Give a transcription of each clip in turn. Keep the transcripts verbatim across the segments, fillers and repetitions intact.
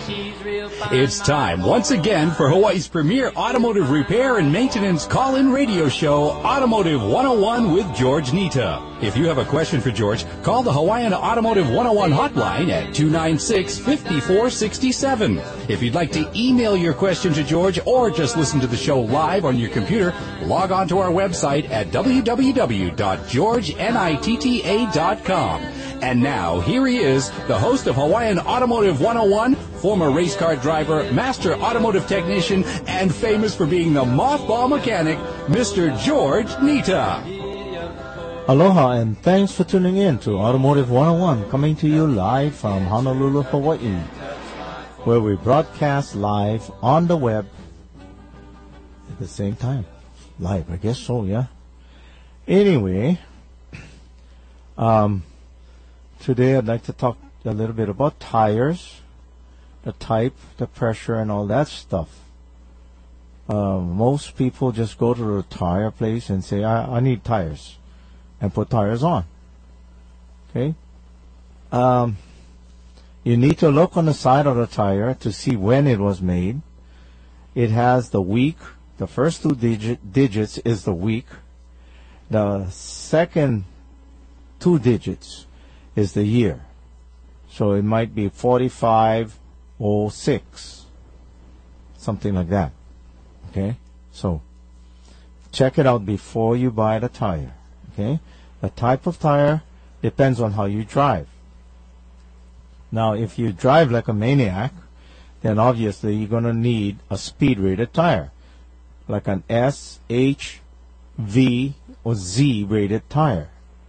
It's time once again for Hawaii's premier automotive repair and maintenance call-in radio show, Automotive one oh one with George Nita. If you have a question for George, call the Hawaiian Automotive one oh one hotline at two nine six, five four six seven. If you'd like to email your question to George or just listen to the show live on your computer, log on to our website at w w w dot george nitta dot com. And now, here he is, the host of Hawaiian Automotive one oh one, former race car driver, master automotive technician, and famous for being the mothball mechanic, Mister George Nita. Aloha, and thanks for tuning in to Automotive one oh one, coming to you live from Honolulu, Hawaii, where we broadcast live on the web at the same time. Live, I guess so, yeah. Anyway, um... today I'd like to talk a little bit about tires, the type, the pressure, and all that stuff. Uh, most people just go to the tire place and say, I, I need tires, and put tires on. Okay? Um, you need to look on the side of the tire to see when it was made. It has the week. The first two digit, digits is the week. The second two digits is the year. So it might be forty-five oh six, something like that. Okay? So check it out before you buy the tire. Okay? The type of tire depends on how you drive. Now, if you drive like a maniac, then obviously you're going to need a speed rated tire, like an S, H, V, or Z rated tire.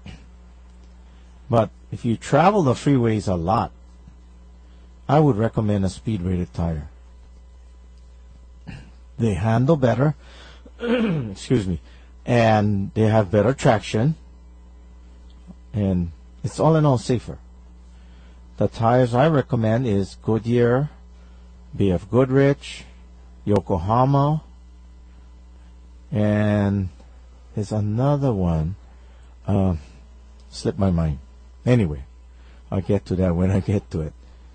But if you travel the freeways a lot, I would recommend a speed-rated tire. They handle better, excuse me, and they have better traction, and it's all in all safer. The tires I recommend is Goodyear, B F Goodrich, Yokohama, and there's another one, uh, slipped my mind. Anyway, I'll get to that when I get to it.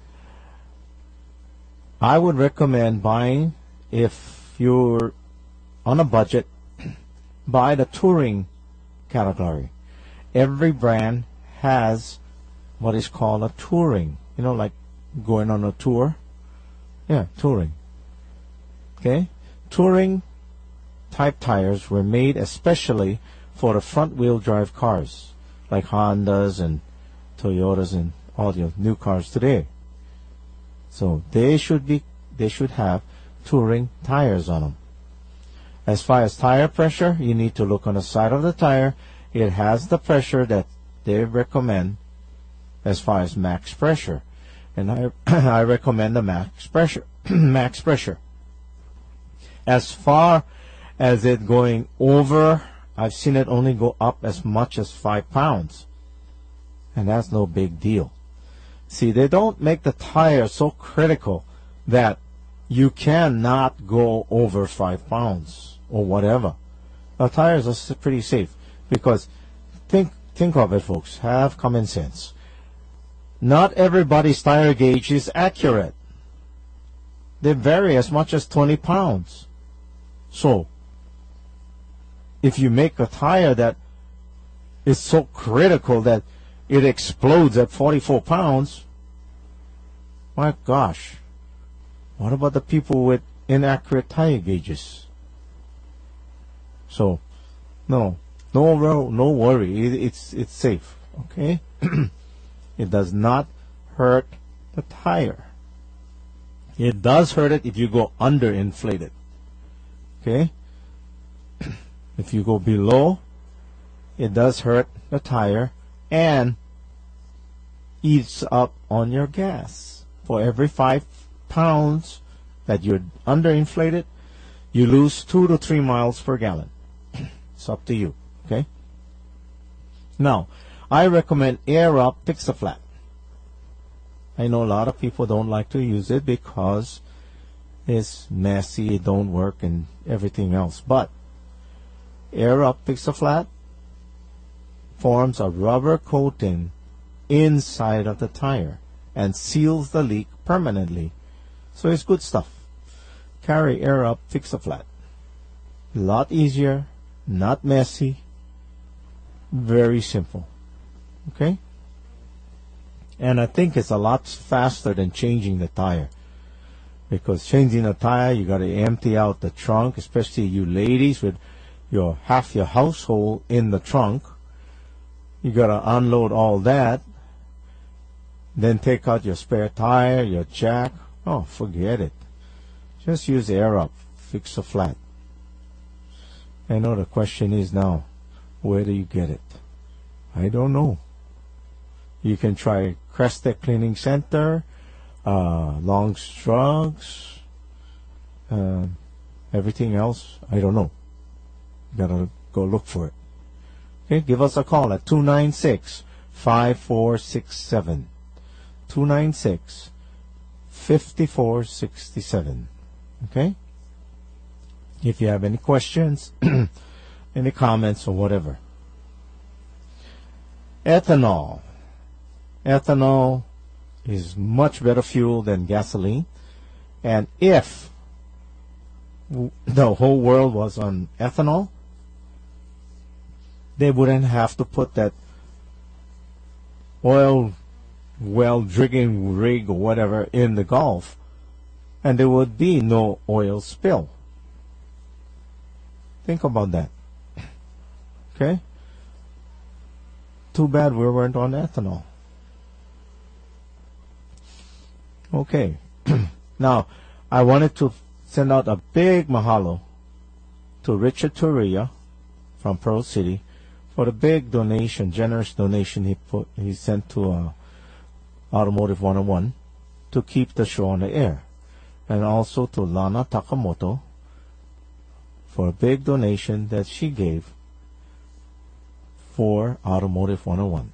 I would recommend buying, if you're on a budget, buy the touring category. Every brand has what is called a touring. You know, like going on a tour. Yeah, touring. Okay? Touring type tires were made especially for the front-wheel drive cars, like Hondas and Toyotas and all your new cars today. So they should be, they should have touring tires on them. As far as tire pressure, you need to look on the side of the tire. It has the pressure that they recommend as far as max pressure. And I, I recommend the max pressure, max pressure. As far as it going over, I've seen it only go up as much as five pounds. And that's no big deal. See, they don't make the tire so critical that you cannot go over five pounds or whatever. The tires are pretty safe because think think of it, folks. Have common sense. Not everybody's tire gauge is accurate. They vary as much as twenty pounds. So, if you make a tire that is so critical that it explodes at forty-four pounds, my gosh, what about the people with inaccurate tire gauges? So, no, no, no worry, it, it's it's safe, okay? It does not hurt the tire. It does hurt it if you go underinflated, okay? If you go below, it does hurt the tire and eats up on your gas. For every five pounds that you're underinflated, you lose two to three miles per gallon. It's up to you, okay? Now, I recommend Air Up Fix-A-Flat. I know a lot of people don't like to use it because it's messy, it don't work, and everything else. But Air Up Fix-A-Flat forms a rubber coating inside of the tire and seals the leak permanently. So it's good stuff. Carry, air up, fix a flat. A lot easier, not messy, very simple. Okay? And I think it's a lot faster than changing the tire. Because changing the tire, you got to empty out the trunk, especially you ladies with your half your household in the trunk. You got to unload all that. Then take out your spare tire, your jack. Oh, forget it. Just use air up, fix a flat. I know the question is now, where do you get it? I don't know. You can try Crestek Cleaning Center, uh, Long Strugs, uh, everything else, I don't know. You gotta go look for it. Okay, give us a call at two nine six, five four six seven. two nine six, five four six seven. Okay? If you have any questions, any comments or whatever. Ethanol. Ethanol is much better fuel than gasoline. And if w- the whole world was on ethanol, they wouldn't have to put that oil well drilling rig or whatever in the Gulf, and there would be no oil spill. Think about that. Okay? Too bad we weren't on ethanol. Okay. Now, I wanted to send out a big mahalo to Richard Torilla from Pearl City for the big donation, generous donation he put he sent to uh, Automotive one oh one to keep the show on the air. And also to Lana Takamoto for a big donation that she gave for Automotive one oh one.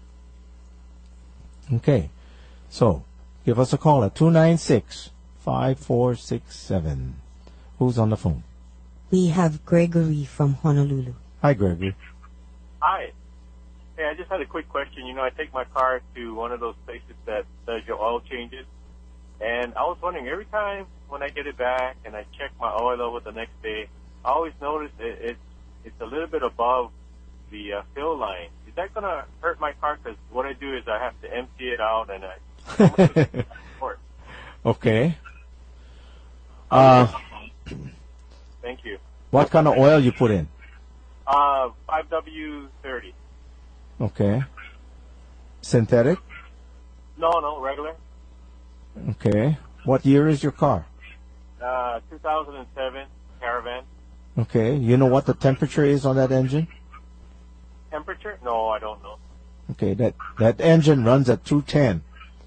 Okay, so give us a call at two nine six, five four six seven. Who's on the phone? We have Gregory from Honolulu. Hi, Gregory. Hi. Hey, I just had a quick question. You know, I take my car to one of those places that does your oil changes. And I was wondering, every time when I get it back and I check my oil level the next day, I always notice it, it's it's a little bit above the uh, fill line. Is that going to hurt my car? Because what I do is I have to empty it out and I... Okay. Uh, Thank you. what kind of oil you put in? Uh, five W thirty. Okay. Synthetic? No, no, regular. Okay. What year is your car? Uh, two thousand seven Caravan. Okay. You know what the temperature is on that engine? Temperature? No, I don't know. Okay, that, that engine runs at two ten.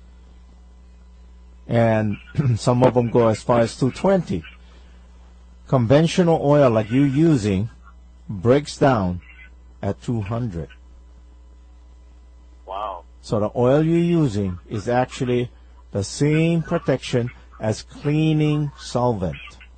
And some of them go as far as two twenty. Conventional oil like you're using breaks down at two hundred. Wow. So the oil you're using is actually the same protection as cleaning solvent.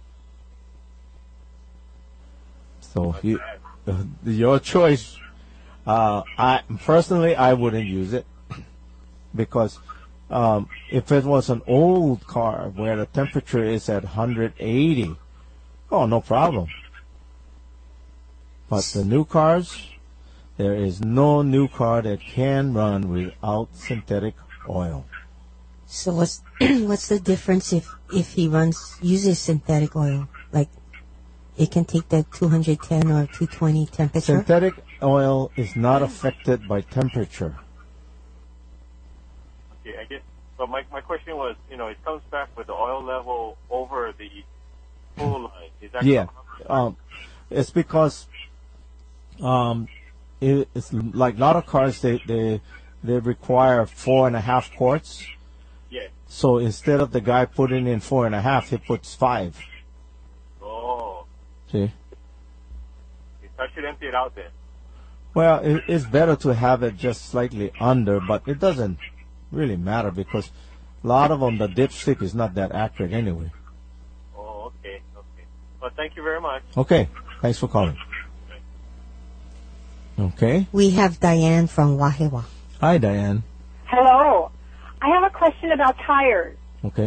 So you, uh, your choice. Uh, I personally, I wouldn't use it because um, if it was an old car where the temperature is at one hundred eighty, oh, no problem. But the new cars, there is no new car that can run without synthetic oil. So what's what's the difference if if he runs uses synthetic oil? Like it can take that two hundred ten or two twenty temperature? Synthetic oil is not affected by temperature. Okay, I guess. But my my question was, you know, it comes back with the oil level over the full line. Is that Yeah, um, it's because um, it, it's like a lot of cars they they they require four and a half quarts. Yeah. So instead of the guy putting in four and a half, he puts five. Oh. See? I should empty it out then. Well, it, it's better to have it just slightly under, but it doesn't really matter because a lot of them, the dipstick is not that accurate anyway. Oh, okay, okay. Well, thank you very much. Okay, thanks for calling. Okay. We have Diane from Wahewa. Hi, Diane. Hello. I have a question about tires. Okay.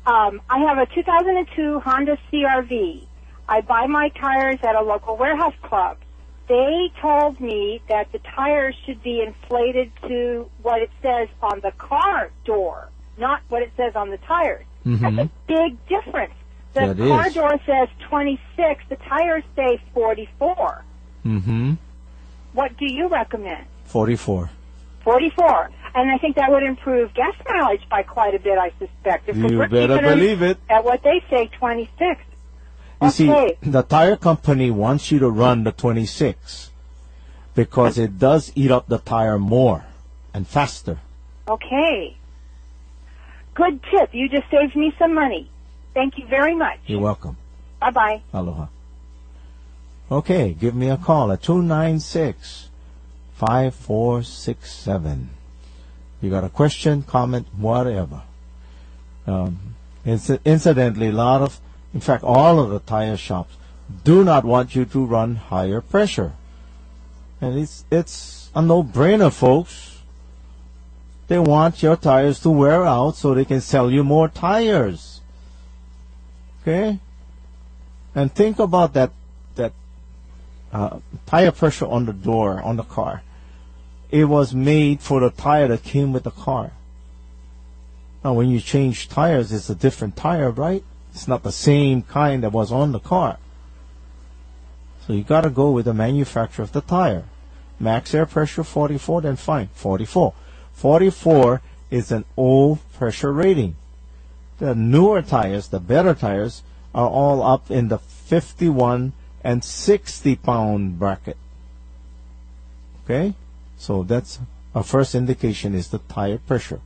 Um, I have a two thousand two Honda C R V. I buy my tires at a local warehouse club. They told me that the tires should be inflated to what it says on the car door, not what it says on the tires. Mm-hmm. That's a big difference. The That car is. door says twenty-six. The tires say forty-four. Mm-hmm. What do you recommend? forty-four. forty-four. And I think that would improve gas mileage by quite a bit, I suspect. If You we're better keeping them believe it. At what they say, twenty-six. You Okay. see, the tire company wants you to run the twenty-six because it does eat up the tire more and faster. Okay. Good tip. You just saved me some money. Thank you very much. You're welcome. Bye-bye. Aloha. Okay, give me a call at two nine six, five four six seven. You got a question, comment, whatever. Um, inc- incidentally, a lot of, in fact, all of the tire shops do not want you to run higher pressure. And it's, it's a no-brainer, folks. They want your tires to wear out so they can sell you more tires. Okay? And think about that, that uh, tire pressure on the door, on the car. It was made for the tire that came with the car. Now, when you change tires, it's a different tire, right? It's not the same kind that was on the car. So you got to go with the manufacturer of the tire. Max air pressure forty-four, then fine, forty-four. forty-four is an old pressure rating. The newer tires, the better tires, are all up in the fifty-one and sixty pound bracket. Okay? So that's our first indication is the tire pressure.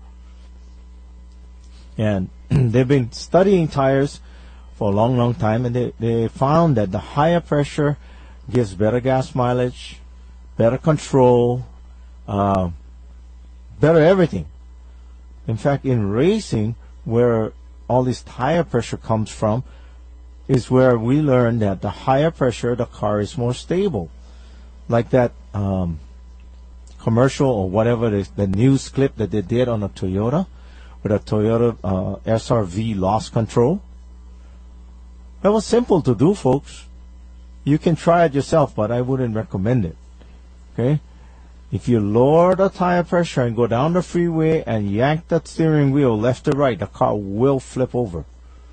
And they've been studying tires for a long, long time, and they, they found that the higher pressure gives better gas mileage, better control, uh, better everything. In fact, in racing, where all this tire pressure comes from, is where we learned that the higher pressure, the car is more stable. Like that um, commercial or whatever, the, the news clip that they did on a Toyota, with a Toyota uh, S R V loss control. That was simple to do, folks. You can try it yourself, but I wouldn't recommend it. Okay? If you lower the tire pressure and go down the freeway and yank that steering wheel left to right, the car will flip over.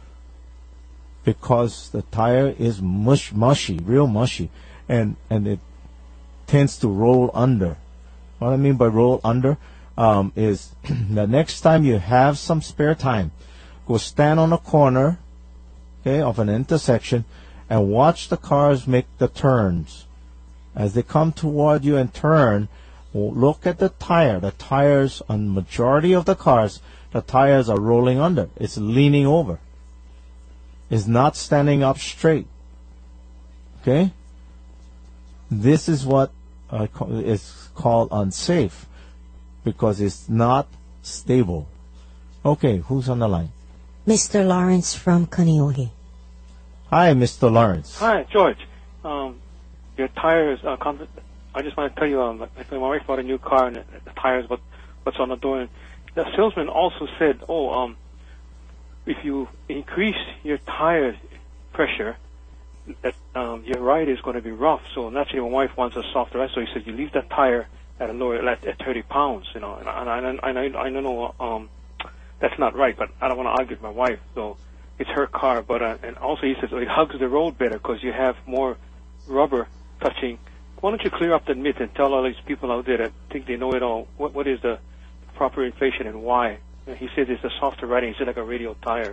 Because the tire is mush, mushy, real mushy, and, and it tends to roll under. What I mean by roll under um, is the next time you have some spare time, go stand on a corner, okay, of an intersection and watch the cars make the turns. As they come toward you and turn, look at the tire. The tires, on majority of the cars, the tires are rolling under. It's leaning over. It's not standing up straight. Okay? This is what uh, is called unsafe because it's not stable. Okay, who's on the line? Mister Lawrence from Kaneohe. Hi, Mister Lawrence. Hi, George. Um, your tires. Uh, com- I just want to tell you, um, like my wife bought a new car, and the, the tires, what what's on the door. And the salesman also said, "Oh, um, if you increase your tire pressure, that um, your ride is going to be rough. So naturally, my wife wants a softer ride. So he said, you leave that tire at a lower, at, at thirty pounds. You know, and I, and I, I, I don't know. Um, that's not right, but I don't want to argue with my wife. So it's her car, but uh, and also he says, oh, it hugs the road better because you have more rubber touching. Why don't you clear up that myth and tell all these people out there that think they know it all, what what is the proper inflation and why? And he says it's a softer riding, it's like a radial tire.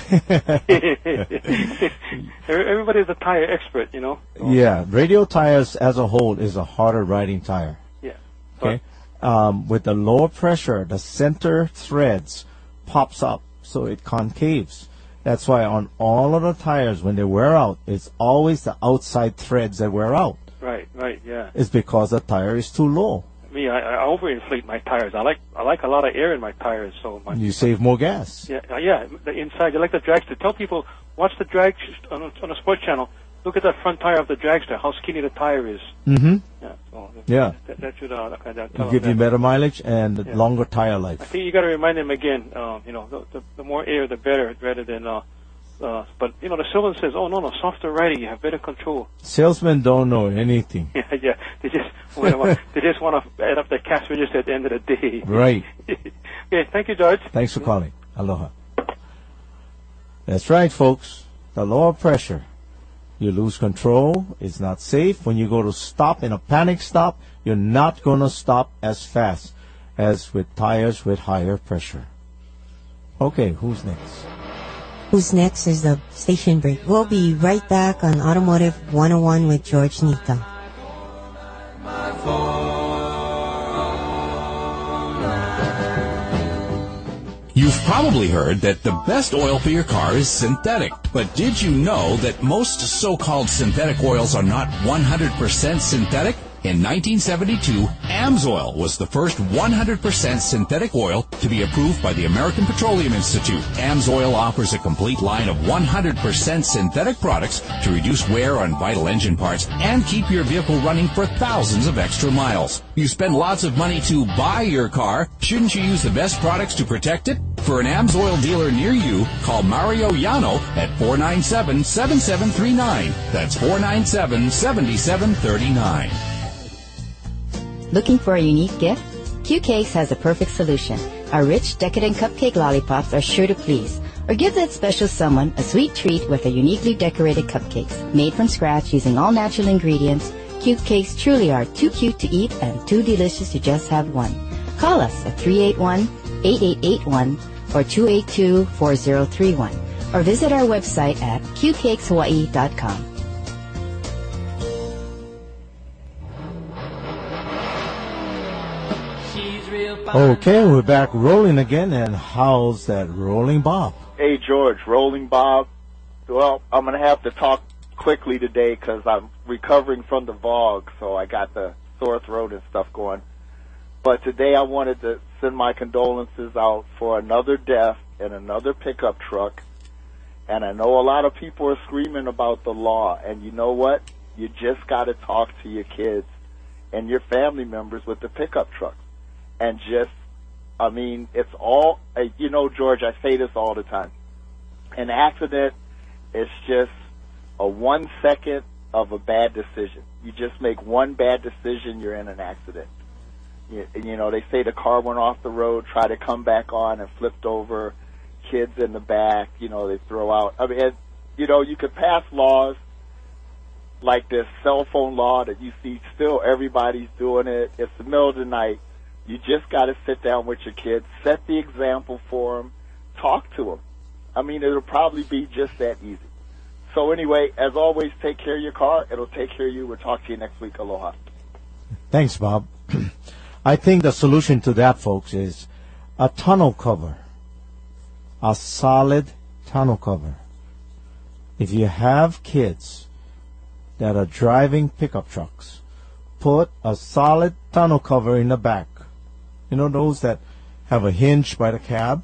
Everybody's a tire expert, you know. So, yeah, radial tires as a whole is a harder riding tire. yeah. Okay, um, with the lower pressure, the center threads pops up, so it concaves. That's why on all of the tires, when they wear out, it's always the outside threads that wear out. Right, right, yeah. It's because the tire is too low. Me, I, I overinflate my tires. I like I like a lot of air in my tires, so my, You save more gas. yeah, uh, yeah. The inside, you like the dragster. Tell people watch the drag sh- on a, on a sports channel. look at that front tire of the dragster, how skinny the tire is. Mm-hmm. Yeah. So Yeah. That, that should uh, kind of It'll give you better mileage and Yeah. longer tire I life. think you got to remind them again. Uh, you know, the, the, the more air, the better, rather than. Uh, uh, but you know, the salesman says, "Oh no, no, softer riding, you have better control." Salesmen don't know anything. Yeah, yeah. They just wanna, they just want to add up the cash register at the end of the day. Right. Okay, thank you, George. Thanks for calling. Aloha. That's right, folks. The lower pressure. You lose control. It's not safe. When you go to stop in a panic stop, you're not going to stop as fast as with tires with higher pressure. Okay, who's next? Who's next is the station break. We'll be right back on Automotive one oh one with George Nita. You've probably heard that the best oil for your car is synthetic. But did you know that most so-called synthetic oils are not one hundred percent synthetic? In nineteen seventy-two, AMSOIL was the first one hundred percent synthetic oil to be approved by the American Petroleum Institute. AMSOIL offers a complete line of one hundred percent synthetic products to reduce wear on vital engine parts and keep your vehicle running for thousands of extra miles. You spend lots of money to buy your car. Shouldn't you use the best products to protect it? For an AMSOIL dealer near you, call Mario Yano at four nine seven, seven seven three nine. That's four nine seven, seven seven three nine. Looking for a unique gift? Q Cakes has a perfect solution. Our rich, decadent cupcake lollipops are sure to please. Or give that special someone a sweet treat with a uniquely decorated cupcakes. Made from scratch using all natural ingredients, Q Cakes truly are too cute to eat and too delicious to just have one. Call us at three eight one, eight eight eight one or two eight two, four zero three one. Or visit our website at q cakes hawaii dot com. Okay, we're back rolling again, and how's that rolling, Bob? Hey, George, Rolling Bob. Well, I'm going to have to talk quickly today because I'm recovering from the V O G, so I got the sore throat and stuff going. But today I wanted to send my condolences out for another death in another pickup truck. And I know a lot of people are screaming about the law, and you know what? You just got to talk to your kids and your family members with the pickup trucks. And just, I mean, it's all, uh, you know, George, I say this all the time. An accident is just a one second of a bad decision. You just make one bad decision, you're in an accident. You, you know, they say the car went off the road, tried to come back on and flipped over, kids in the back, you know, they throw out. I mean, it, you know, you could pass laws like this cell phone law that you see still everybody's doing it. It's the middle of the night. You just got to sit down with your kids, set the example for them, talk to them. I mean, it'll probably be just that easy. So anyway, as always, take care of your car. It'll take care of you. We'll talk to you next week. Aloha. Thanks, Bob. I think the solution to that, folks, is a tonneau cover, a solid tonneau cover. If you have kids that are driving pickup trucks, put a solid tonneau cover in the back. You know, those that have a hinge by the cab,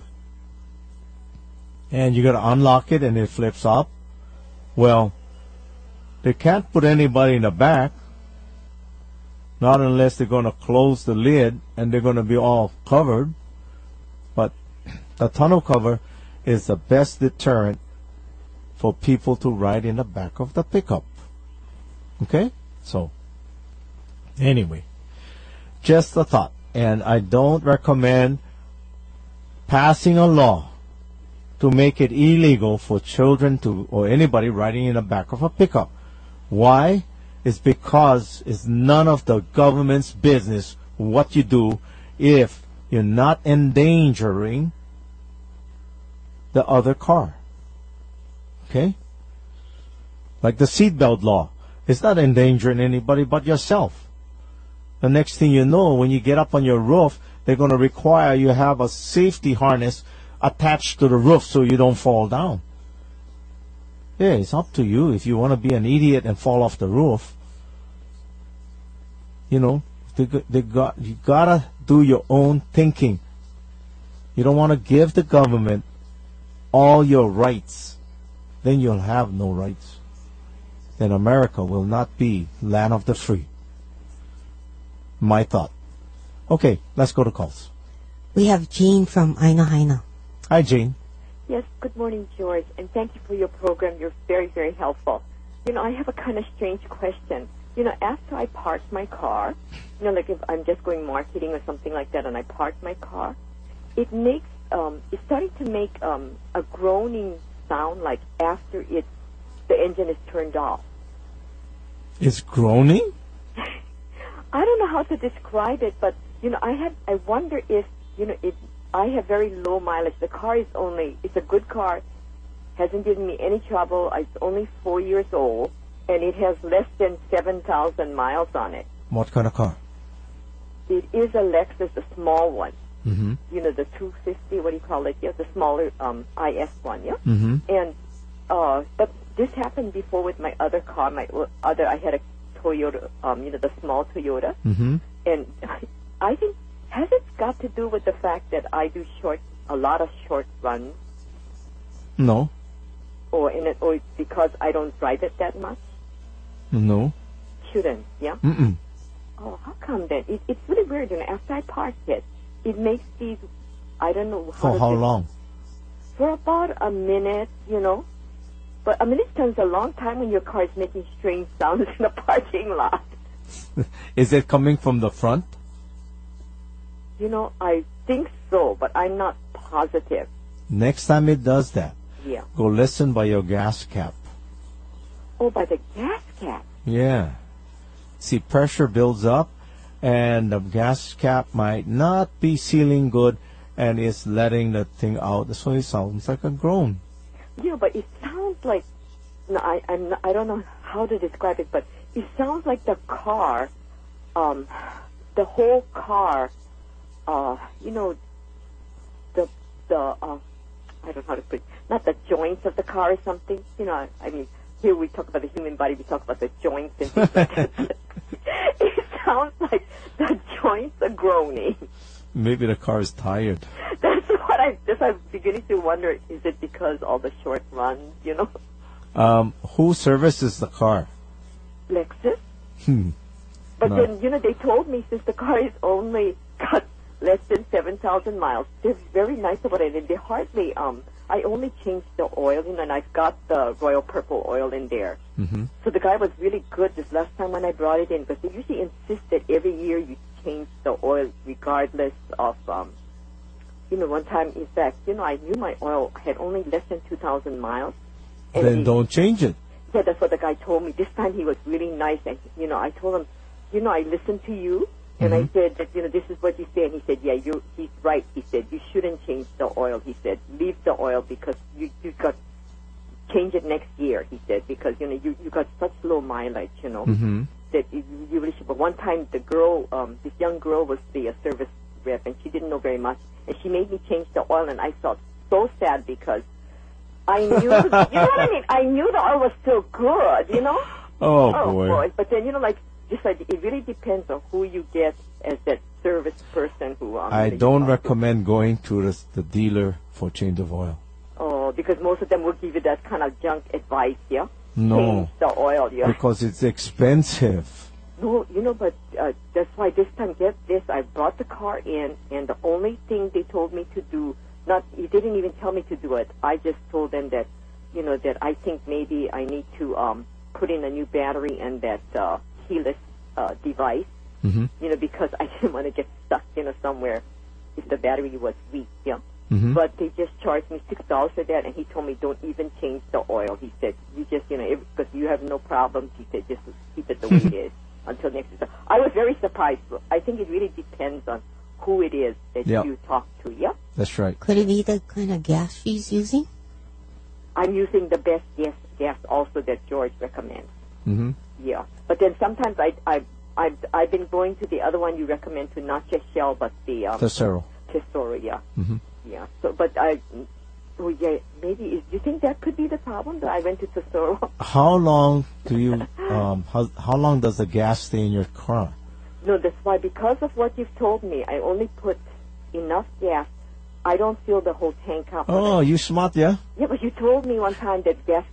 and you got to unlock it and it flips up. Well, they can't put anybody in the back, not unless they're going to close the lid and they're going to be all covered. But the tonneau cover is the best deterrent for people to ride in the back of the pickup. Okay? So, anyway, just a thought. And I don't recommend passing a law to make it illegal for children to or anybody riding in the back of a pickup. Why? It's because it's none of the government's business what you do if you're not endangering the other car. Okay? Like the seatbelt law. It's not endangering anybody but yourself. The next thing you know, when you get up on your roof, they're going to require you have a safety harness attached to the roof so you don't fall down. Yeah, it's up to you if you want to be an idiot and fall off the roof. You know, they, they got, you got to do your own thinking. You don't want to give the government all your rights. Then you'll have no rights. then America will not be land of the free. My thought. Okay, let's go to calls. We have Jane from Aina Haina. Hi, Jane. Yes, good morning, George, and thank you for your program. You're very, very helpful. You know, I have a kind of strange question. You know, after I park my car, you know, like if I'm just going marketing or something like that and I park my car, it makes, um, it's starting to make um, a groaning sound like after it, the engine is turned off. It's groaning? I don't know how to describe it, but, you know, I have, I wonder if, you know, it, I have very low mileage. The car is only, it's a good car, hasn't given me any trouble. It's only four years old, and it has less than seven thousand miles on it. What kind of car? It is a Lexus, a small one. Mm-hmm. You know, the two fifty, what do you call it? Yeah, the smaller um, I S one, yeah? Mm-hmm. And, uh, but this happened before with my other car, my other, I had a Toyota, um, you know, the small Toyota. Mm-hmm. And I think, has it got to do with the fact that I do short, a lot of short runs? No. Or in it, or because I don't drive it that much? No. Shouldn't, yeah? Mm-mm. Oh, how come then? It, it's really weird. You know, after I park it, it makes these, I don't know. How For to how do- long? For about a minute, you know. But a minute turns a long time when your car is making strange sounds in the parking lot. Is it coming from the front? You know, I think so, but I'm not positive. Next time it does that, Yeah. go listen by your gas cap. Oh, by the gas cap. Yeah. See, pressure builds up, and the gas cap might not be sealing good, and it's letting the thing out. So it sounds like a groan. Yeah, but it sounds like, no, I, I'm not, I don't know how to describe it, but it sounds like the car, um, the whole car, uh, you know, the, the, uh, I don't know how to put it, not the joints of the car or something, you know, I, I mean, here we talk about the human body, we talk about the joints and things like that. It sounds like the joints are groaning. Maybe the car is tired. That's what I, that's what I'm beginning to wonder, is it because all the short runs, you know? Um, who services the car? Lexus. Hmm. But No. then, you know, they told me since the car is only got less than seven thousand miles, they're very nice about it. And they hardly, um, I only changed the oil, you know, and I've got the Royal Purple oil in there. Mm-hmm. So the guy was really good this last time when I brought it in, because they usually insist that every year you change the oil regardless of, um, you know, one time, in fact, you know, I knew my oil had only less than two thousand miles. And Then he- don't change it. Yeah, that's what the guy told me. This time he was really nice. And, you know, I told him, you know, I listened to you. And I said that, you know, this is what you say. And he said, yeah, you he's right. He said, you shouldn't change the oil. He said, leave the oil because you, you got, change it next year, he said, because, you know, you, you got such low mileage, you know, Mm-hmm. that you, you really should. But one time the girl, um, this young girl was the uh, service rep, and she didn't know very much. And she made me change the oil, and I felt so sad because I knew, you know what I mean? I knew the oil was still good, you know? Oh, Oh, boy. boy. But then, you know, like, just like, it really depends on who you get as that service person who, um, I that you don't talk to. recommend going to the, the dealer for change of oil. Oh, because most of them will give you that kind of junk advice, yeah? No. Change the oil, yeah? Because it's expensive. No, you know, but uh, that's why this time, get this, I brought the car in, and the only thing they told me to do, not, he didn't even tell me to do it. I just told them that, you know, that I think maybe I need to um, put in a new battery and that uh, keyless uh, device, Mm-hmm. you know, because I didn't want to get stuck, you know, somewhere if the battery was weak, yeah. Mm-hmm. But they just charged me six dollars for that, and he told me don't even change the oil. He said you just, you know, because you have no problems. He said just keep it the way it is until next year. I was very surprised. I think it really depends on who it is that Yeah. you talk to. Yeah, That's right. Could it be the kind of gas she's using? I'm using the best gas gas also that George recommends. Mm-hmm. Yeah, but then sometimes I I I've, I've been going to the other one you recommend to, not just Shell but the um, Tesoro. Tesoro. Yeah. Mm-hmm. Yeah. So, but I, oh yeah, maybe. Is, do you think that could be the problem that I went to Tesoro? How long do you, um, how, how long does the gas stay in your car? No, that's why. Because of what you've told me, I only put enough gas. I don't fill the whole tank up. Oh, you smart, yeah? Yeah, but you told me one time that gas gets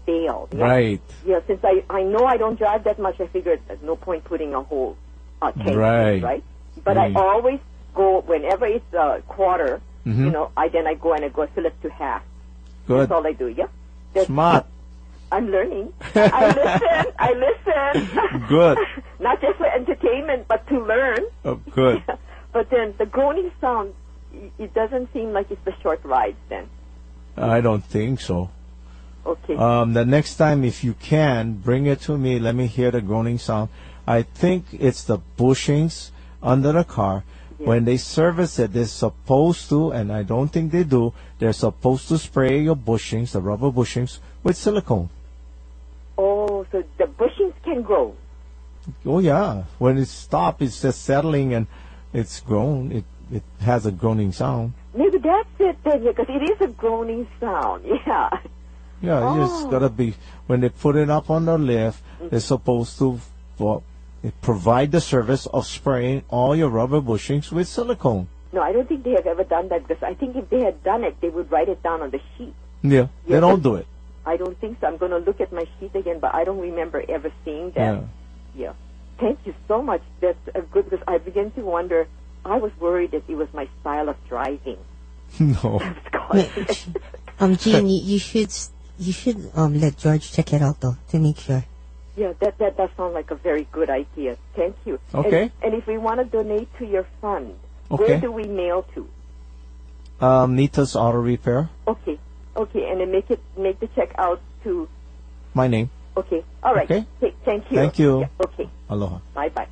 fail. Yeah? Right. Yeah, since I, I know I don't drive that much, I figured there's no point putting a whole uh, tank Right. in, right? But Right. I always go, whenever it's a quarter, Mhm. you know, I then I go and I go fill it to half. Good. That's all I do, yeah? That's, Smart. I'm learning. I listen. I listen. Good. Not just for entertainment, but to learn. Oh, good. But then the groaning sound, i- it doesn't seem like it's the short rides then. I don't think so. Okay. Um, the next time, if you can, bring it to me. Let me hear the groaning sound. I think it's the bushings under the car. Yeah. When they service it, they're supposed to, and I don't think they do, they're supposed to spray your bushings, the rubber bushings, with silicone. Oh, so the bushings can grow. Oh, yeah. When it stops, it's just settling and it's grown. It, it has a groaning sound. Maybe that's it then, because it is a groaning sound. Yeah. Yeah, you Oh. just gotta be, when they put it up on the lift, they're supposed to well, it provide the service of spraying all your rubber bushings with silicone. No, I don't think they have ever done that, because I think if they had done it, they would write it down on the sheet. Yeah, they Yeah. don't do it. I don't think so. I'm going to look at my sheet again, but I don't remember ever seeing that. Yeah. Yeah. Thank you so much. That's uh, good, because I began to wonder. I was worried that it was my style of driving. No. Um, Jean, you, you should s- you should um let George check it out though to make sure. Yeah, that that does sound like a very good idea. Thank you. Okay. And, and if we want to donate to your fund, Okay. where do we mail to? Um, Nita's Auto Repair, Okay. Okay, and then make it make the check out to. my name. Okay. All right. Okay. Th- thank you. Thank you. Yeah, okay. Aloha. Bye bye.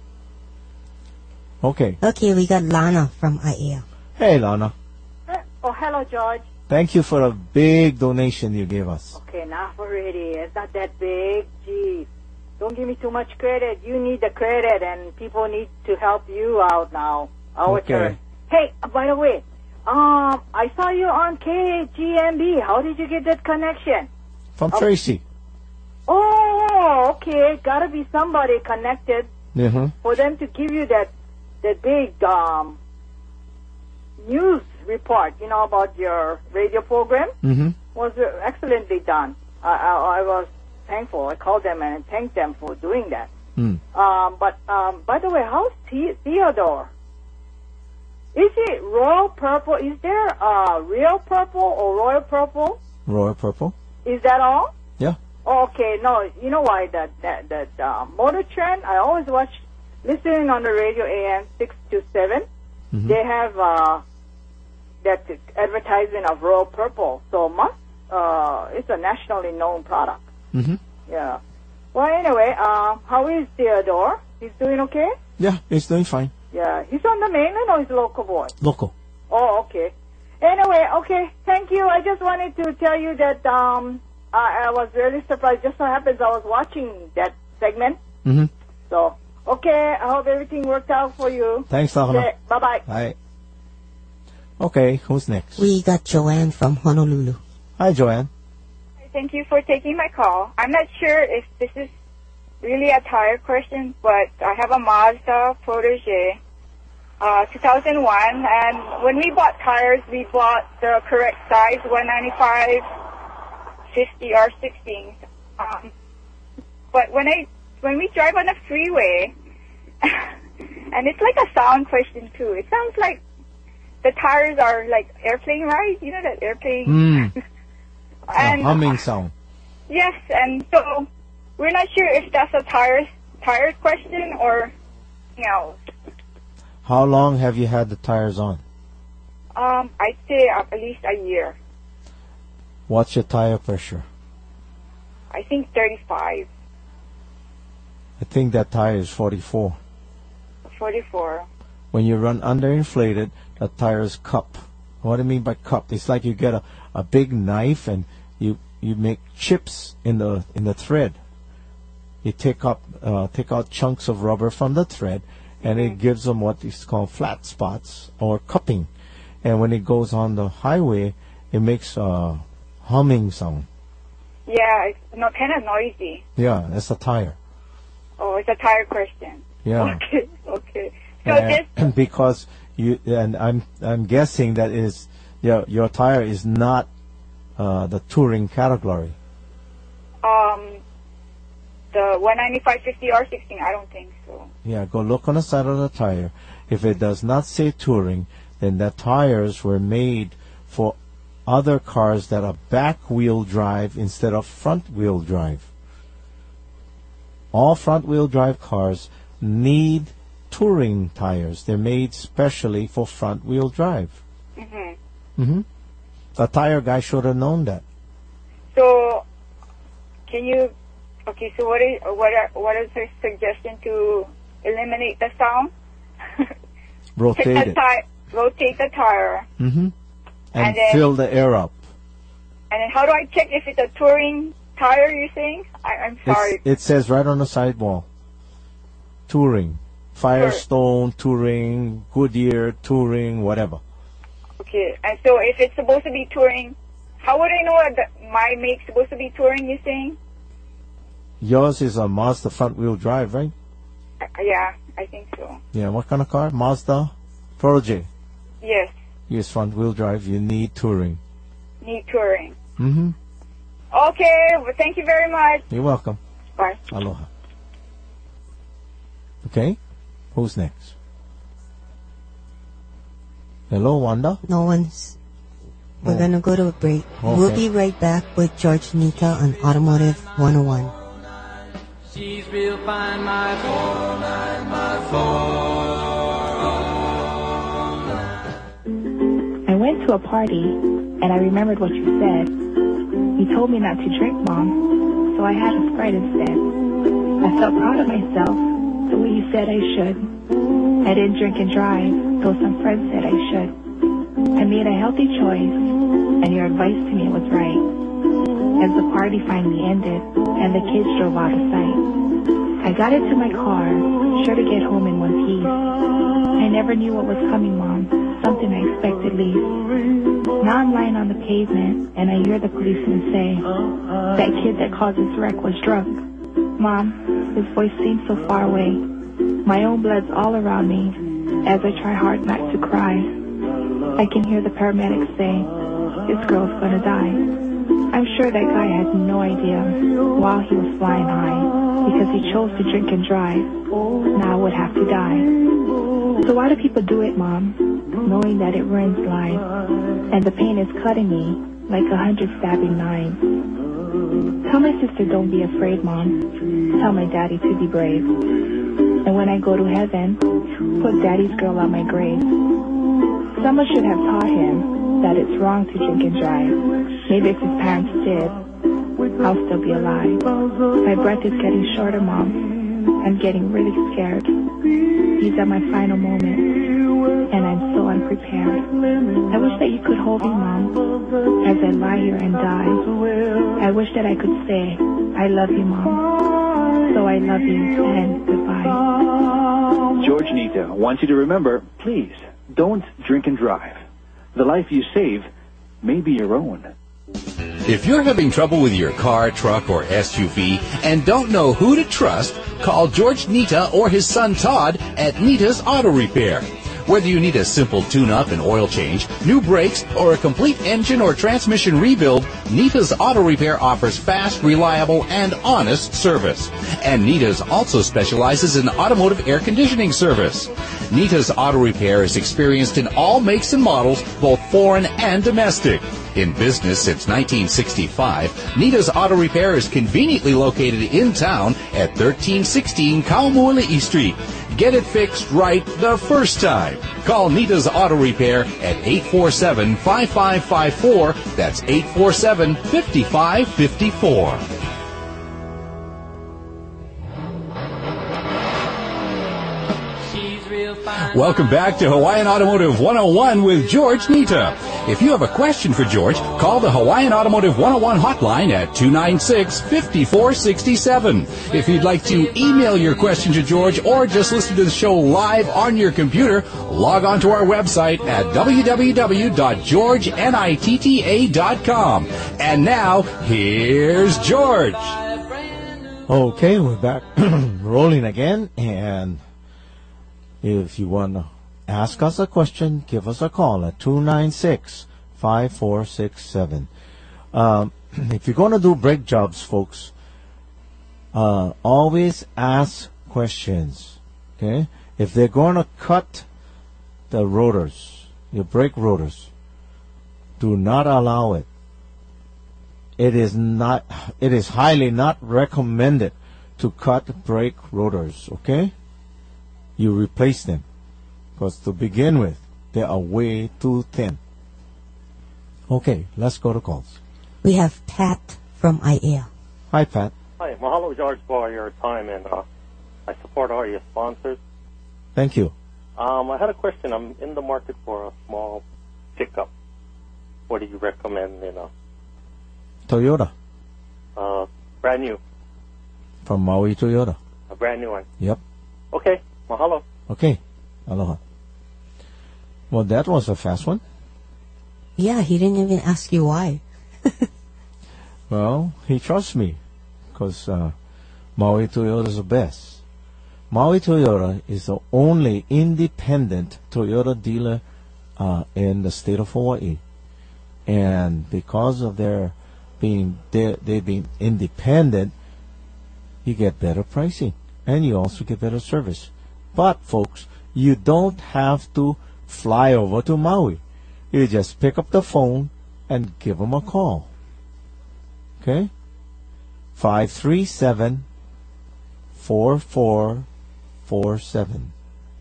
Okay. Okay, we got Lana from I A L. Hey, Lana. Oh, hello, George. Thank you for a big donation you gave us. Okay, enough already. It's not that big. Geez. Don't give me too much credit. You need the credit, and people need to help you out now. Our Okay. turn. Hey, uh, by the way, um, I saw you on K G M B. How did you get that connection? From Tracy. Oh, okay. Gotta be somebody connected Mm-hmm. for them to give you that that big um news report, you know, about your radio program. Mm-hmm. Was uh, excellently done. I, I, I was thankful. I called them and thanked them for doing that. Mm. Um, but um, by the way, how's the- Theodore? Is it royal purple? Is there uh, real purple or royal purple? Royal Purple. Is that all? Yeah. Okay, no, you know why that that that uh, Motor Trend? I always watch, listening on the radio A M six to seven. Mhm. They have uh, that advertisement of Royal Purple, so must uh, it's a nationally known product. Mm-hmm. Yeah. Well, anyway, uh, how is Theodore? He's doing okay? Yeah, it's doing fine. Yeah. He's on the mainland or he's a local boy? Local. Oh, okay. Anyway, okay. Thank you. I just wanted to tell you that um, I, I was really surprised. Just so happens I was watching that segment. Mm-hmm. So, okay. I hope everything worked out for you. Thanks, Lana. Okay, bye-bye. Bye. Okay, who's next? We got Joanne from Honolulu. Hi, Joanne. Thank you for taking my call. I'm not sure if this is really a tire question, but I have a Mazda Protege, uh, two thousand one, and when we bought tires, we bought the correct size, one ninety-five, fifty, or sixteen. Um, but when I when we drive on the freeway, and it's like a sound question too. It sounds like the tires are like airplane ride. You know that airplane. Mm. And A humming sound. yes, and so we're not sure if that's a tire tire question or you know. How long have you had the tires on? Um, I'd say uh, at least a year. What's your tire pressure? I think thirty-five, I think that tire is forty-four. forty-four. When you run underinflated, the tire is cup. What do I mean by cup? It's like you get a, a big knife and you you make chips in the in the thread. You take up uh, take out chunks of rubber from the thread, and it gives them what is called flat spots or cupping. And when it goes on the highway, it makes a humming sound. Yeah, it's not kind of noisy. Yeah, that's a tire. Oh, it's a tire question. Yeah. Okay, okay. So this And because you and I'm I'm guessing that is your your tire is not uh, the touring category. uh the one ninety-five fifty R sixteen. I don't think so. Yeah, go look on the side of the tire. If it does not say touring, then the tires were made for other cars that are back-wheel drive instead of front-wheel drive. All front-wheel drive cars need touring tires. They're made specially for front-wheel drive. Mm-hmm. Mm-hmm. The tire guy should have known that. So, can you? Okay. So, what is what are, what is her suggestion to eliminate the sound? Rotate Take the it. ti- rotate the tire. Mm-hmm. And, And then- fill the air up. And then, how do I check if it's a touring tire? You're saying? I, I'm sorry. It's, it says right on the sidewall. Touring. Firestone, touring, Goodyear, touring, whatever. Okay. And so, if it's supposed to be touring, how would I know that my make's supposed to be touring? You saying? Yours is a Mazda front-wheel drive, right? Uh, yeah, I think so. Yeah, what kind of car? Mazda Protege. Yes. Yes, front-wheel drive. You need touring. Need touring. Mm-hmm. Okay. Well, thank you very much. You're welcome. Bye. Aloha. Okay. Who's next? Hello, Wanda? No one's. We're Oh. going to go to a break. Okay. We'll be right back with George Nita on Automotive one oh one. She's real fine, my four nine, my I went to a party, and I remembered what you said. You told me not to drink, Mom, so I had a Sprite instead. I felt proud of myself, the way you said I should. I didn't drink and drive, though some friends said I should. I made a healthy choice, and your advice to me was right. As the party finally ended, and the kids drove out of sight, I got into my car, sure to get home in one piece. I never knew what was coming, Mom, something I expected least. Now I'm lying on the pavement, and I hear the policeman say, that kid that caused this wreck was drunk. Mom, his voice seems so far away. My own blood's all around me, as I try hard not to cry. I can hear the paramedics say, this girl's gonna die. I'm sure that guy had no idea while he was flying high, because he chose to drink and drive. Now I would have to die. So why do people do it, Mom, knowing that it ruins lives, and the pain is cutting me like a hundred stabbing knives? Tell my sister don't be afraid, Mom. Tell my daddy to be brave. And when I go to heaven, put daddy's girl on my grave. Someone should have taught him that it's wrong to drink and drive. Maybe if his parents did, I'll still be alive. My breath is getting shorter, Mom. I'm getting really scared. These are my final moments, and I'm so unprepared. I wish that you could hold me, Mom, as I lie here and die. I wish that I could say, I love you, Mom. So I love you, and goodbye. George Nita wants you to remember, please, don't drink and drive. The life you save may be your own. If you're having trouble with your car, truck, or S U V and don't know who to trust, call George Nita or his son Todd at Nita's Auto Repair. Whether you need a simple tune-up and oil change, new brakes, or a complete engine or transmission rebuild, Nita's Auto Repair offers fast, reliable, and honest service. And Nita's also specializes in automotive air conditioning service. Nita's Auto Repair is experienced in all makes and models, both foreign and domestic. In business since nineteen sixty-five, Nita's Auto Repair is conveniently located in town at thirteen sixteen Kaumuali'i Street. Get it fixed right the first time. Call Nita's Auto Repair at eight four seven, five five five four. That's eight four seven, five five five four. Welcome back to Hawaiian Automotive one oh one with George Nita. If you have a question for George, call the Hawaiian Automotive one oh one hotline at two nine six, five four six seven. If you'd like to email your question to George or just listen to the show live on your computer, log on to our website at w w w dot george nitta dot com. And now, here's George. Okay, we're back rolling again, and if you want to ask us a question, give us a call at two nine six, five four six seven. Um, if you're going to do brake jobs, folks, uh, always ask questions. Okay, if they're going to cut the rotors, your brake rotors, do not allow it. It is not. It is highly not recommended to cut brake rotors. Okay, you replace them because to begin with, they are way too thin. Okay, let's go to calls. We have Pat from I A L. Hi, Pat. Hi, mahalo, George, for your time, and uh, I support all your sponsors. Thank you. Um, I had a question. I'm in the market for a small pickup. What do you recommend? You know, Toyota. uh, brand new, From Maui Toyota. a brand new one. Yep. Okay, mahalo. Okay. Aloha. Well, that was a fast one. Yeah, he didn't even ask you why. Well, he trusts me because uh, Maui Toyota is the best. Maui Toyota is the only independent Toyota dealer uh, in the state of Hawaii. And because of their being they they being independent, you get better pricing and you also get better service. But folks, you don't have to fly over to Maui. You just pick up the phone and give them a call. Okay? five three seven, four four four seven.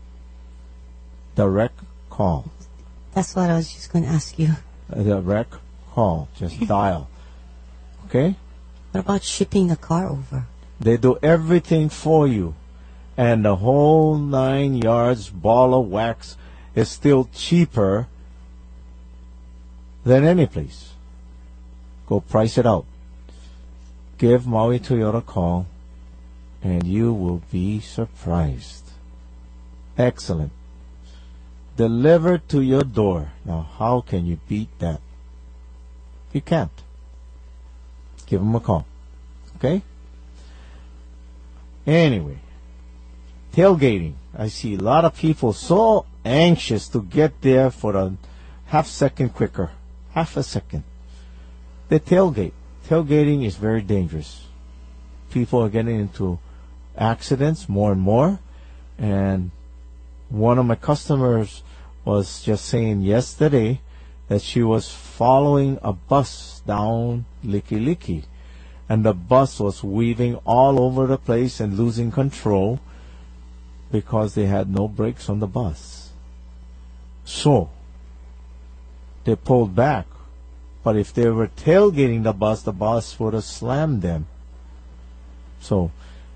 Direct call. That's what I was just going to ask you. A direct call. Just dial. Okay? What about shipping the car over? They do everything for you. And the whole nine yards ball of wax is still cheaper than any place. Go price it out. Give Maui Toyota a call and you will be surprised. Excellent. Delivered to your door. Now, how can you beat that? You can't. Give them a call. Okay? Anyway, tailgating. I see a lot of people so anxious to get there for a half second quicker. Half a second. They tailgate. Tailgating is very dangerous. People are getting into accidents more and more. And one of my customers was just saying yesterday that she was following a bus down Liki Liki. And the bus was weaving all over the place and losing control because they had no brakes on the bus. So, they pulled back. But if they were tailgating the bus, the bus would have slammed them. So,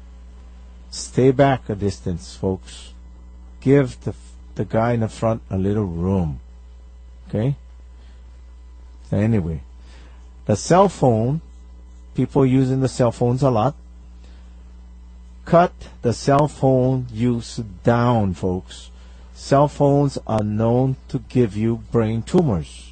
stay back a distance, folks. Give the, the guy in the front a little room. Okay? So anyway, the cell phone, people using the cell phones a lot. Cut the cell phone use down, folks. Cell phones are known to give you brain tumors.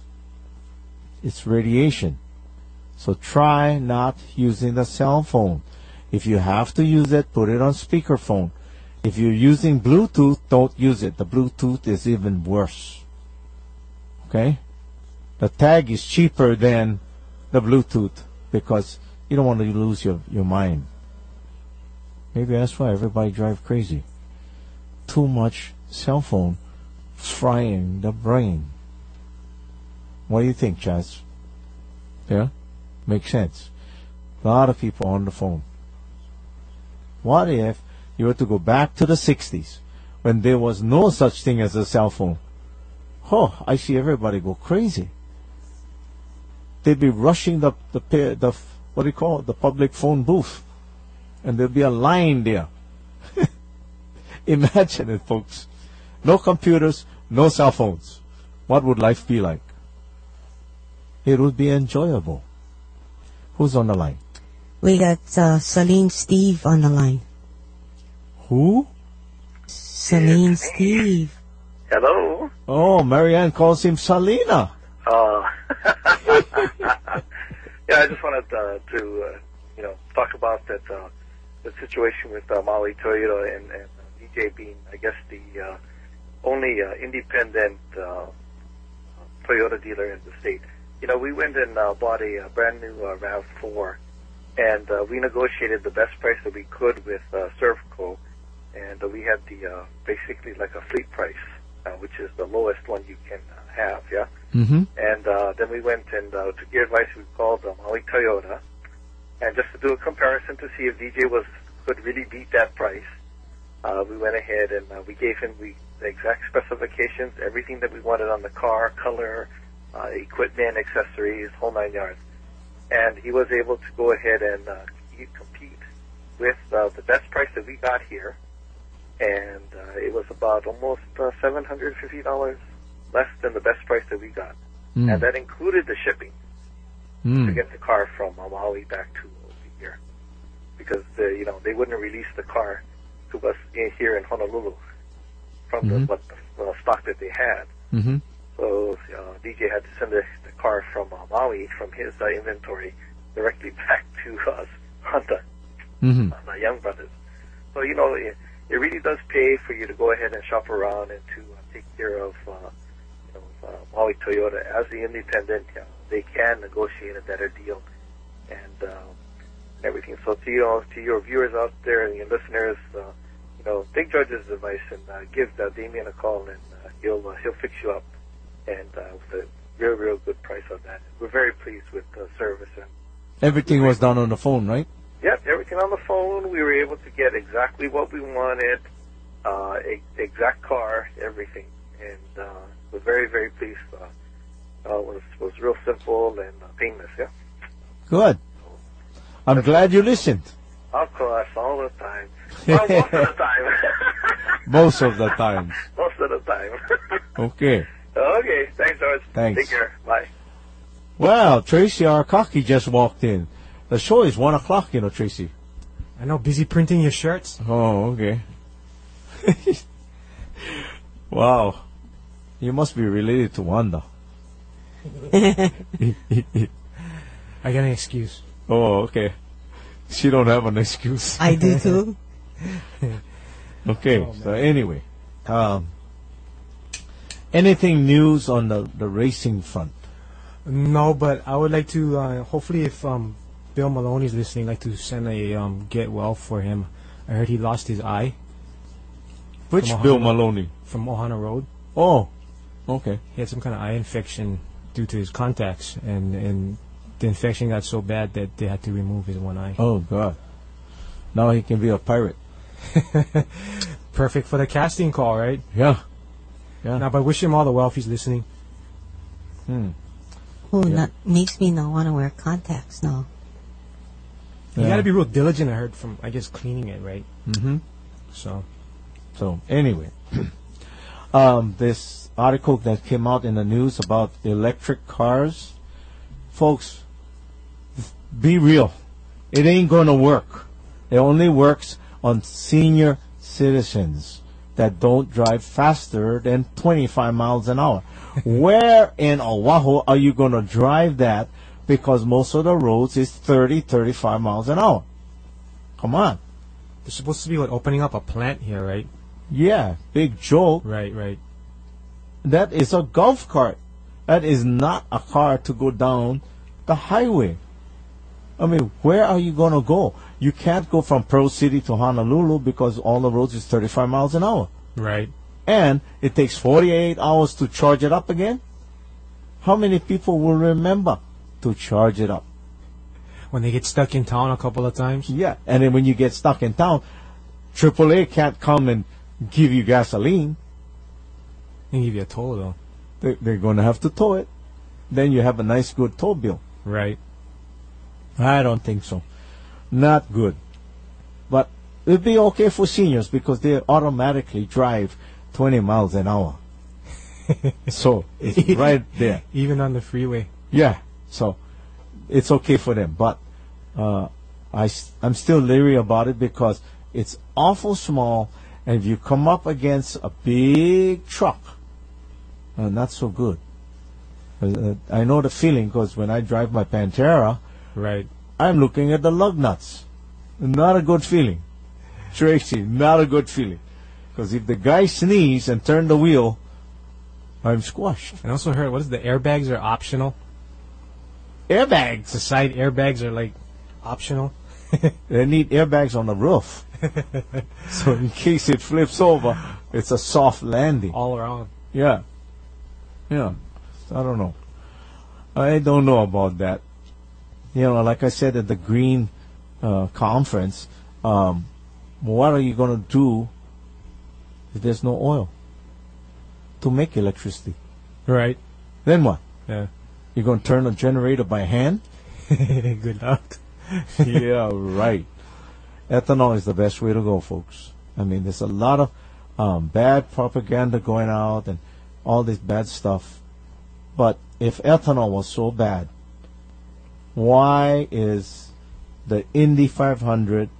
It's radiation. So try not using the cell phone. If you have to use it, put it on speakerphone. If you're using Bluetooth, don't use it. The Bluetooth is even worse. Okay? The tag is cheaper than the Bluetooth because you don't want to lose your, your mind. Maybe that's why everybody drives crazy. Too much cell phone frying the brain. What do you think, Chaz? Yeah? Makes sense. A lot of people on the phone. What if you were to go back to the sixties when there was no such thing as a cell phone? Oh, I see everybody go crazy. They'd be rushing the, the, the what do you call it, the public phone booth. And there'd be a line there. Imagine it, folks. No computers, no cell phones. What would life be like? It would be enjoyable. Who's on the line? We got uh, Celine Steve on the line. Who? Celine Steve. Hello. Oh, Marianne calls him Salina. Uh, yeah, I just wanted uh, to, uh, you know, talk about that uh, the situation with uh, Maui Toyota and, and uh, D J being, I guess, the uh, only uh, independent uh, Toyota dealer in the state. You know, we went and uh, bought a, a brand new uh, RAV four, and uh, we negotiated the best price that we could with uh, Servco, and uh, we had the uh, basically like a fleet price, uh, which is the lowest one you can uh, have, yeah. Mm-hmm. And uh, then we went and uh, to get advice, we called uh, Maui Toyota, and just to do a comparison to see if D J was could really beat that price, uh, we went ahead and uh, we gave him we, the exact specifications, everything that we wanted on the car, color, uh, equipment, accessories, whole nine yards. And he was able to go ahead and uh, compete with uh, the best price that we got here, and uh, it was about almost uh, seven hundred fifty dollars less than the best price that we got, Mm. and that included the shipping Mm. to get the car from uh, Maui back to here, because the, you know they wouldn't release the car to us in, here in Honolulu from Mhm. the, what the uh, stock that they had. Mm-hmm. So uh, D J had to send the, the car from uh, Maui, from his uh, inventory, directly back to us, Honda, Mm-hmm. uh, Young Brothers. So, you know, it, it really does pay for you to go ahead and shop around and to uh, take care of uh, you know, uh, Maui Toyota. As the independent, you know, they can negotiate a better deal and um, everything. So to, you know, to your viewers out there and your listeners, uh, you know, take George's advice and uh, give uh, Damien a call, and uh, he'll uh, he'll fix you up, and uh, with a real, real good price on that. We're very pleased with the service. And Everything was done on the phone, right? yep, everything on the phone. We were able to get exactly what we wanted, uh, e- exact car, everything, and uh, we're very, very pleased. Uh, uh, was was real simple and uh, painless. Yeah. Good. I'm glad you listened. Of course, all the time. Well, most of the time. Most of the times. Most of the time. Okay. Okay, thanks, George. Thanks. Take care. Bye. Well, Tracy Arkaki just walked in. The show is one o'clock, you know, Tracy. I know, busy printing your shirts. Oh, okay. Wow. You must be related to Wanda. I got an excuse. Oh, okay. She don't have an excuse. I do too. Okay, Oh, so anyway, um, anything news on the, the racing front? No, but I would like to, uh, hopefully if um, Bill Maloney's listening, like to send a um, get well for him. I heard he lost his eye. Which From Bill Ohana- Maloney? From Ohana Road. Oh, okay. He had some kind of eye infection due to his contacts, and, and the infection got so bad that they had to remove his one eye. Oh, God. Now he can be a pirate. Perfect for the casting call, right? Yeah. Yeah. Now, but wish him all the well if he's listening. Hmm. Oh, not, makes me not want to wear contacts now. You Yeah. got to be real diligent, I heard, from, I guess, cleaning it, right? Mm-hmm. So, So, anyway, um, this article that came out in the news about electric cars, folks, be real. It ain't going to work. It only works on senior citizens that don't drive faster than twenty-five miles an hour. Where in Oahu are you going to drive that? Because most of the roads is thirty, thirty-five miles an hour. Come on. they're supposed to be what, opening up a plant here, right? Yeah, big joke. Right, right. That is a golf cart. That is not a car to go down the highway. I mean, where are you going to go? You can't go from Pearl City to Honolulu because all the roads is thirty-five miles an hour. Right. And it takes forty-eight hours to charge it up again. How many people will remember to charge it up? When they get stuck in town a couple of times? Yeah. And then when you get stuck in town, triple A can't come and give you gasoline. They give you a toll, though. They, they're going to have to tow it. Then you have a nice, good toll bill. Right. I don't think so. Not good. But it'd be okay for seniors because they automatically drive twenty miles an hour. So it's right there. Even on the freeway. Yeah. So it's okay for them. But uh, I, s- I'm still leery about it because it's awful small. And if you come up against a big truck, uh, not so good. Uh, I know the feeling because when I drive my Pantera, Right. I'm looking at the lug nuts. Not a good feeling. Tracy, not a good feeling. Because if the guy sneezes and turn the wheel, I'm squashed. I also heard, what is the airbags are optional? Airbags? The side airbags are like optional. They need airbags on the roof. So in case it flips over, it's a soft landing. All around. Yeah. Yeah. I don't know. I don't know about that. You know, like I said at the Green uh, conference, um, what are you going to do if there's no oil to make electricity? Right. Then what? Yeah. You're going to turn a generator by hand? Good luck. Yeah, right. Ethanol is the best way to go, folks. I mean, there's a lot of um, bad propaganda going out and all this bad stuff. But if ethanol was so bad, why is the Indy five hundred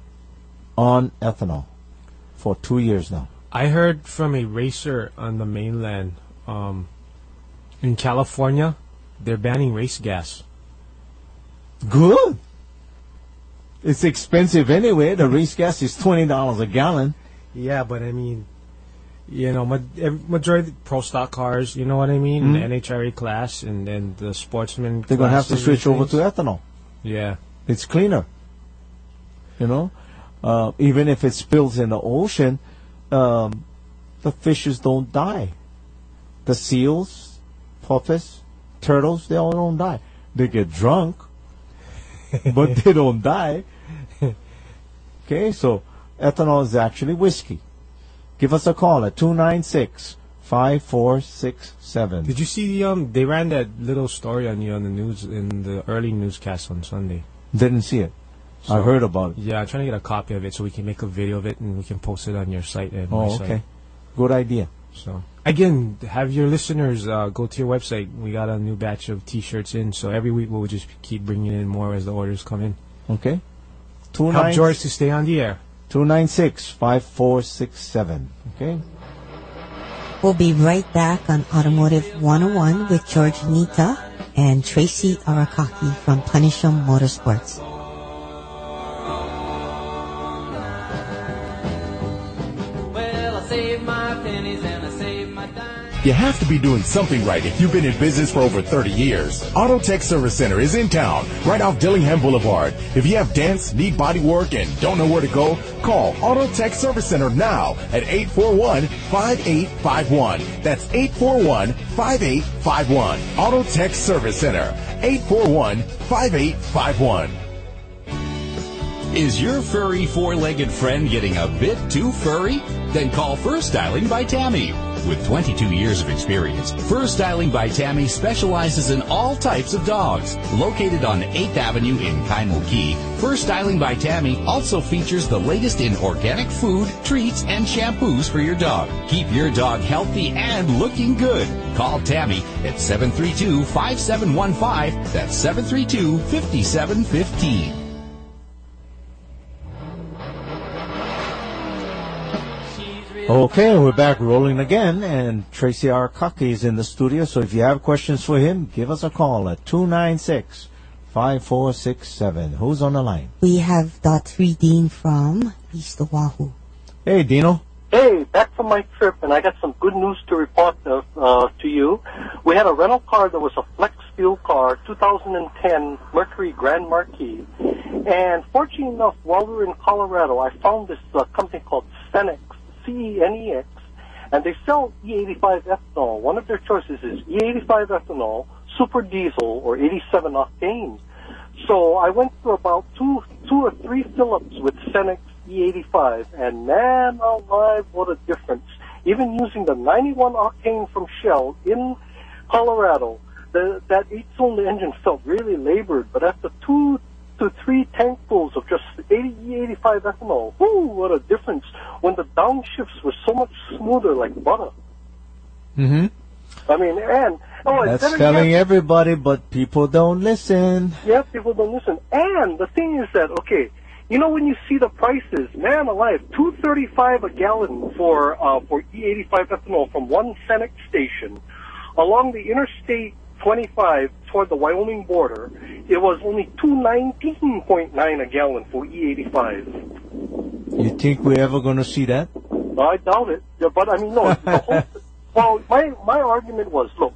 on ethanol for two years now? I heard from a racer on the mainland, um, in California, they're banning race gas. Good. It's expensive anyway. The race gas is twenty dollars a gallon. Yeah, but I mean, you know, ma- ev- majority of pro stock cars, you know what I mean? Mhm. The N H R A class and then the sportsman They're going to have to classes and switch over things. to ethanol. Yeah. It's cleaner. You know? Uh, even if it spills in the ocean, um, the fishes don't die. The seals, porpoise, turtles, they all don't die. They get drunk, but they don't die. Okay, so ethanol is actually whiskey. Give us a call at two nine six, five four six seven. Did you see the, um, they ran that little story on you on the news, in the early newscast on Sunday? Didn't see it. I heard about it. Yeah, I'm trying to get a copy of it so we can make a video of it and we can post it on your site and my Oh, site. okay. Good idea. So again, have your listeners uh, go to your website. We got a new batch of T-shirts in, so every week we'll just keep bringing in more as the orders come in. Okay. Two Help nine- George to stay on the air. two nine six, five four six seven. Okay. We'll be right back on Automotive one oh one with George Nita and Tracy Arakaki from Punisham Motorsports. Well, I saved my pennies and I saved my dimes. You have to be doing something right if you've been in business for over thirty years. Auto Tech Service Center is in town, right off Dillingham Boulevard. If you have dents, need body work, and don't know where to go, call Auto Tech Service Center now at eight four one, five eight five one. That's eight four one, five eight five one. Auto Tech Service Center, eight four one, five eight five one. Is your furry four-legged friend getting a bit too furry? Then call Fur Styling by Tammy. With twenty-two years of experience, Fur Styling by Tammy specializes in all types of dogs. Located on eighth Avenue in Kaimukee, Fur Styling by Tammy also features the latest in organic food, treats, and shampoos for your dog. Keep your dog healthy and looking good. Call Tammy at seven three two, five seven one five. That's seven three two, five seven one five. Okay, we're back rolling again, and Tracy Arakaki is in the studio, so if you have questions for him, give us a call at two nine six, five four six seven. Who's on the line? We have Dot three Dean from East Oahu. Hey, Dino. Hey, back from my trip, and I got some good news to report uh, uh, to you. We had a rental car that was a flex fuel car, two thousand ten Mercury Grand Marquis. And fortunately enough, while we were in Colorado, I found this uh, company called Cenex, C E N E X, and they sell E eighty-five ethanol. One of their choices is E eighty-five ethanol, super diesel, or eighty-seven octane. So I went through about two, two or three fill-ups with Cenex E eighty-five, and man alive, what a difference. Even using the ninety-one octane from Shell in Colorado, the, that eight-cylinder engine felt really labored, but after two to three tankfuls of just eighty, E eighty-five ethanol, whoo, what a difference, when the downshifts were so much smoother like butter. Mm-hmm. I mean, and... Oh, and That's then telling again- everybody, but people don't listen. Yeah, people don't listen. And the thing is that, okay, you know when you see the prices, man alive, two thirty-five a gallon for uh, for E eighty-five ethanol from one Cenex station along the Interstate twenty-five toward the Wyoming border, it was only two nineteen point nine a gallon for E eighty-five. You think we're ever going to see that? I doubt it. Yeah, but I mean, no. The whole, well, my my argument was, look,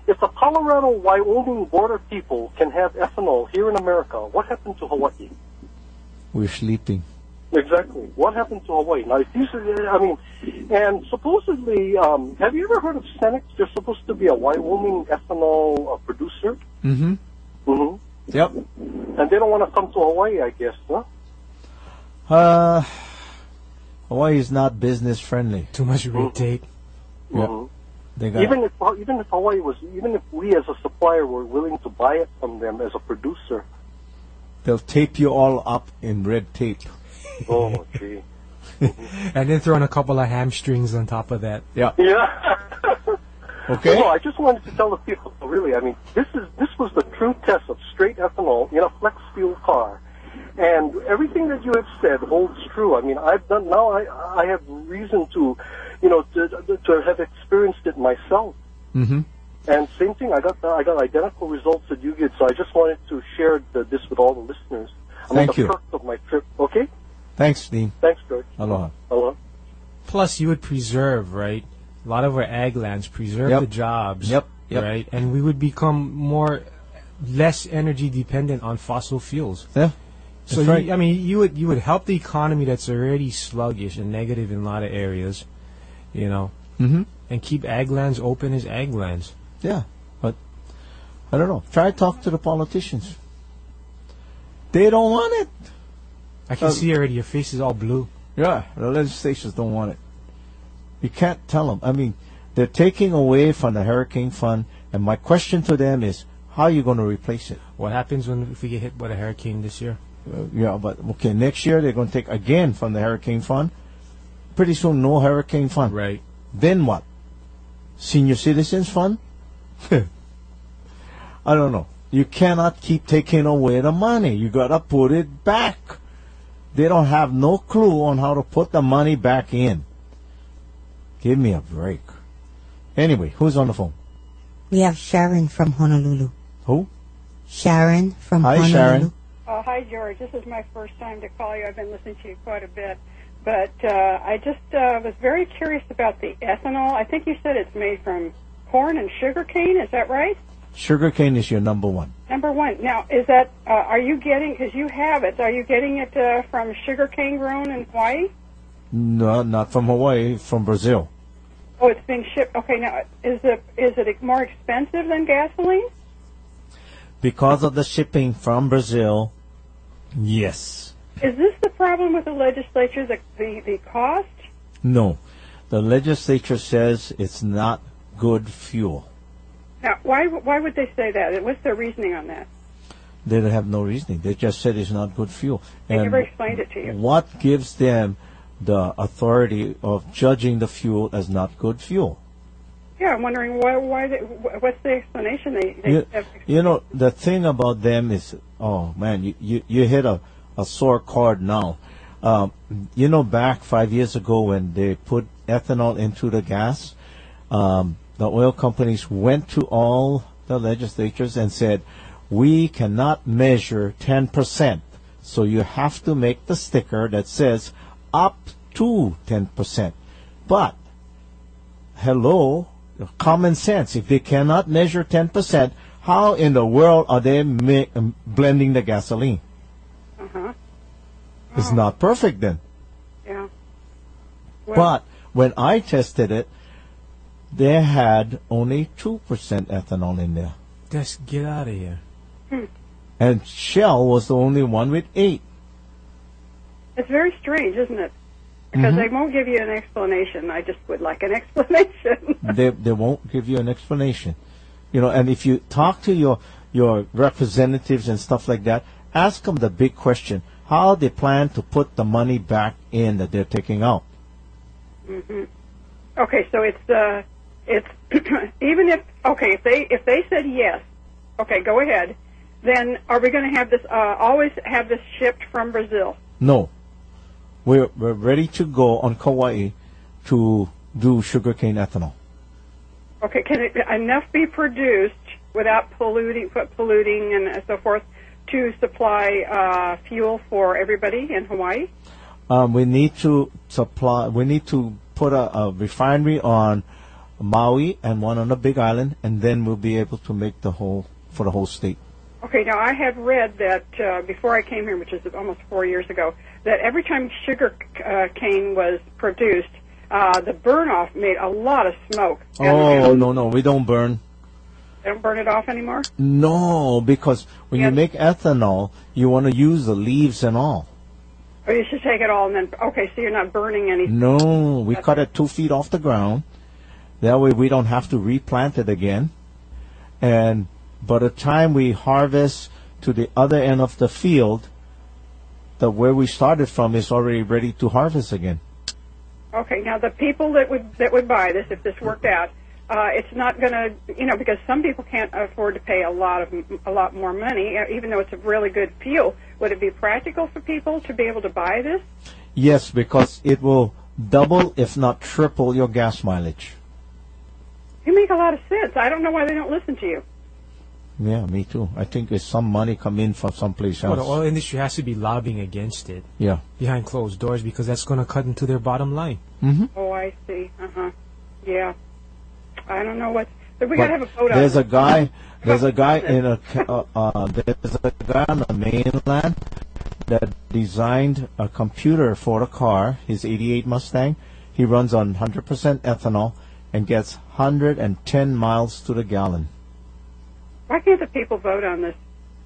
if the Colorado-Wyoming border people can have ethanol here in America, what happened to Hawaii? We're sleeping. Exactly. What happened to Hawaii? Now, if these are, I mean, and supposedly, um, have you ever heard of Cenex? They're supposed to be a Wyoming ethanol uh, producer. Mm-hmm. Mm-hmm. Yep. And they don't want to come to Hawaii, I guess, huh? Uh, Hawaii is not business friendly. Too much red tape. Yep. Mhm. They got Even if even if Hawaii was, even if we as a supplier were willing to buy it from them as a producer. They'll tape you all up in red tape. Oh, gee. And then throw in a couple of hamstrings on top of that. Yeah. Yeah. Okay. No, I just wanted to tell the people, really, I mean, this is this was the true test of straight ethanol in a flex fuel car. And everything that you have said holds true. I mean, I've done, now I I have reason to, you know, to, to have experienced it myself. Mm-hmm. And same thing, I got I got identical results that you did, so I just wanted to share the, this with all the listeners. I'm Thank on the you. perks of my trip, okay? Thanks, Dean. Thanks, George. Aloha. Aloha. Plus, you would preserve, right? A lot of our ag lands preserve Yep. the jobs. Yep, yep. Right? And we would become more, less energy dependent on fossil fuels. Yeah. So, That's you, right. I mean, you would you would help the economy that's already sluggish and negative in a lot of areas, you know, Mm-hmm. and keep ag lands open as ag lands. Yeah, but I don't know. Try to talk to the politicians. They don't want it. I can Uh, see already your face is all blue. Yeah, the legislations don't want it. You can't tell them. I mean, they're taking away from the hurricane fund, and my question to them is, how are you going to replace it? What happens when if we get hit by a hurricane this year? Uh, yeah, but okay, next year they're going to take again from the hurricane fund. Pretty soon, no hurricane fund. Right. Then what? Senior citizens fund? I don't know. You cannot keep taking away the money. You got to put it back. They don't have no clue on how to put the money back in. Give me a break. Anyway, who's on the phone? We have Sharon from Honolulu. Who? Sharon from Hi, Honolulu. Sharon. Oh, hi, George. This is my first time to call you. I've been listening to you quite a bit. But uh, I just uh, was very curious about the ethanol. I think you said it's made from corn and sugar cane. Is that right? Sugarcane is your number one. Number one. Now, is that, uh, are you getting, because you have it, are you getting it uh, from sugar cane grown in Hawaii? No, not from Hawaii, from Brazil. Oh, it's being shipped. Okay, now, is it, is it more expensive than gasoline? Because of the shipping from Brazil, yes. Is this the problem with the legislature, the, the, the cost? No. The legislature says it's not good fuel. Now, why why would they say that? What's their reasoning on that? They don't have no reasoning. They just said it's not good fuel. They And never explained it to you. what gives them the authority of judging the fuel as not good fuel? Yeah, I'm wondering why. Why? They, what's the explanation they, they You, have? you know, the thing about them is, oh man, you, you, you hit a, a sore chord now. Um, you know, back five years ago when they put ethanol into the gas, um, the oil companies went to all the legislatures and said, we cannot measure ten percent. So you have to make the sticker that says up to ten percent. But, hello, common sense. If they cannot measure ten percent, how in the world are they ma- um, blending the gasoline? Uh-huh. It's not perfect then. Yeah. But when I tested it, they had only two percent ethanol in there. Just get out of here. Hmm. And Shell was the only one with eight. It's very strange, isn't it? Because Mhm. they won't give you an explanation. I just would like an explanation. they they won't give you an explanation. You know, and if you talk to your your representatives and stuff like that, ask them the big question: how they plan to put the money back in that they're taking out. hmm Okay, so it's uh, it's even if okay if they if they said yes, okay, go ahead. Then are we going to have this uh, always have this shipped from Brazil? No, we're we're ready to go on Kauai to do sugarcane ethanol. Okay, can it, enough be produced without polluting polluting and so forth to supply uh, fuel for everybody in Hawaii? Um, we need to supply. We need to put a, a refinery on Maui and one on the Big Island, and then we'll be able to make the whole for the whole state. Okay, now I had read that uh, before I came here, which is almost four years ago, that every time sugar uh, cane was produced, uh, the burn-off made a lot of smoke. Oh, no, no, we don't burn. They don't burn it off anymore? No, because when Yes. you make ethanol, you want to use the leaves and all. Or you should take it all and then, okay, so you're not burning anything. No, we cut it two feet off the ground. That way we don't have to replant it again. And by the time we harvest to the other end of the field, the where we started from is already ready to harvest again. Okay, now the people that would that would buy this, if this worked out, uh, it's not going to, you know, because some people can't afford to pay a lot of a lot more money, uh, even though it's a really good fuel. Would it be practical for people to be able to buy this? Yes, because it will double, if not triple, your gas mileage. You make a lot of sense. I don't know why they don't listen to you. Yeah, me too. I think there's some money come in from someplace Well, else. the oil industry has to be lobbying against it. Yeah. Behind closed doors, because that's going to cut into their bottom line. Mm-hmm. Oh, I see. Uh huh. Yeah. I don't know what. But we But got to have a vote on there's it. a guy. There's a guy in a. Uh, uh, there's a guy on the mainland that designed a computer for a car. His eighty-eight Mustang. He runs on one hundred percent ethanol and gets one hundred ten miles to the gallon. Why can't the people vote on this?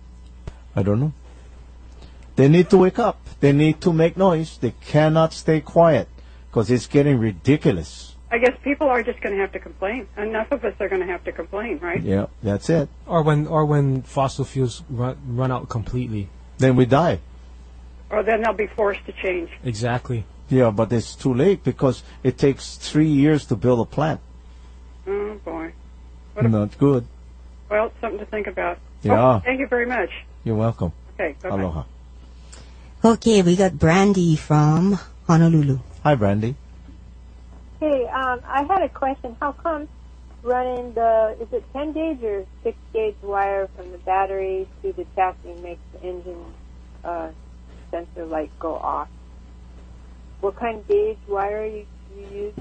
I don't know. They need to wake up. They need to make noise. They cannot stay quiet because it's getting ridiculous. I guess people are just going to have to complain. Enough of us are going to have to complain, right? Yeah, that's it. Or when, or when fossil fuels run, run out completely. Then we die. Or then they'll be forced to change. Exactly. Yeah, but it's too late because it takes three years to build a plant. Oh, boy. What a, Not good. well, something to think about. Yeah. Oh, thank you very much. You're welcome. Okay, bye-bye. Aloha. Okay, we got Brandy from Honolulu. Hi, Brandy. Hey, um, I had a question. How come running the, is it ten gauge or six gauge wire from the battery to the chassis makes the engine uh, sensor light go off? What kind of gauge wire you, you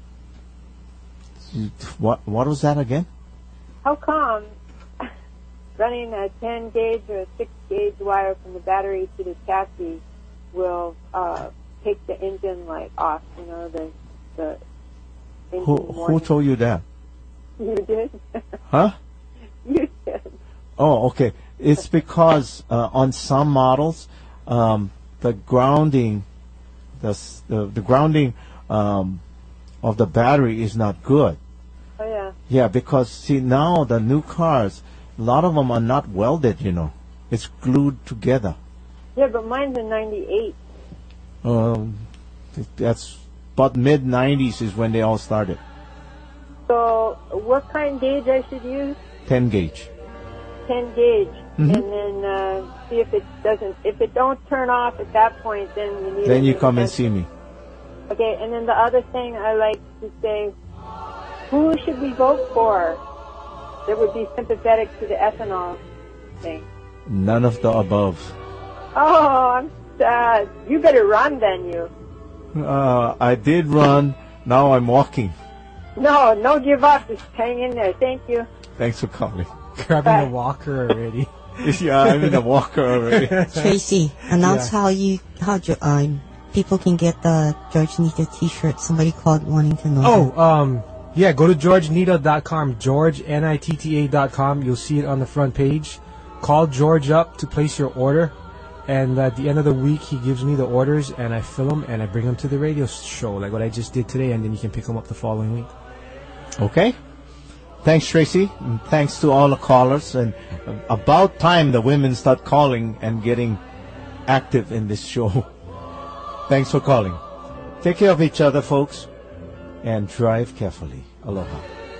use? What What was that again? How come running a ten gauge or a six gauge wire from the battery to the chassis will uh, take the engine light off? You know, the the engine Who Who warning. told you that? You did. Huh? You did. Oh, okay. It's because uh, on some models, um, the grounding, the s- the, the grounding um, of the battery is not good. Oh yeah. Yeah, because see now the new cars, a lot of them are not welded. You know, it's glued together. Yeah, but mine's a ninety-eight. Um, th- that's about mid nineties is when they all started. So what kind of gauge I should use? Ten gauge. ten gauge. Mhm. And then uh, see if it doesn't, if it don't turn off at that point, then you need Then a you new come and sensor. see me. Okay, and then the other thing I like to say, who should we vote for that would be sympathetic to the ethanol thing? None of the above. Oh, I'm sad. You better run then, you. Uh, I did run. Now I'm walking. No, no give up. Just hang in there. Thank you. Thanks for calling. Grabbing a walker already. Yeah, I'm in a walker already. Tracy, announce Yeah. how you how jo- uh, people can get the George Nita T-shirt. Somebody called wanting to know. Oh, um, yeah, go to george nita dot com, George, N I T T A dot com. You'll see it on the front page. Call George up to place your order. And at the end of the week, he gives me the orders, and I fill them, and I bring them to the radio show, like what I just did today, and then you can pick them up the following week. Okay. Thanks, Tracy. And thanks to all the callers. And uh, about time the women start calling and getting active in this show. Thanks for calling. Take care of each other, folks, and drive carefully. Aloha.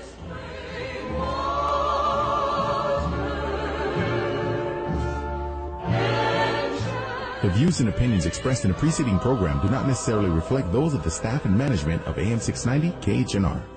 The views and opinions expressed in the preceding program do not necessarily reflect those of the staff and management of A M six ninety K H N R.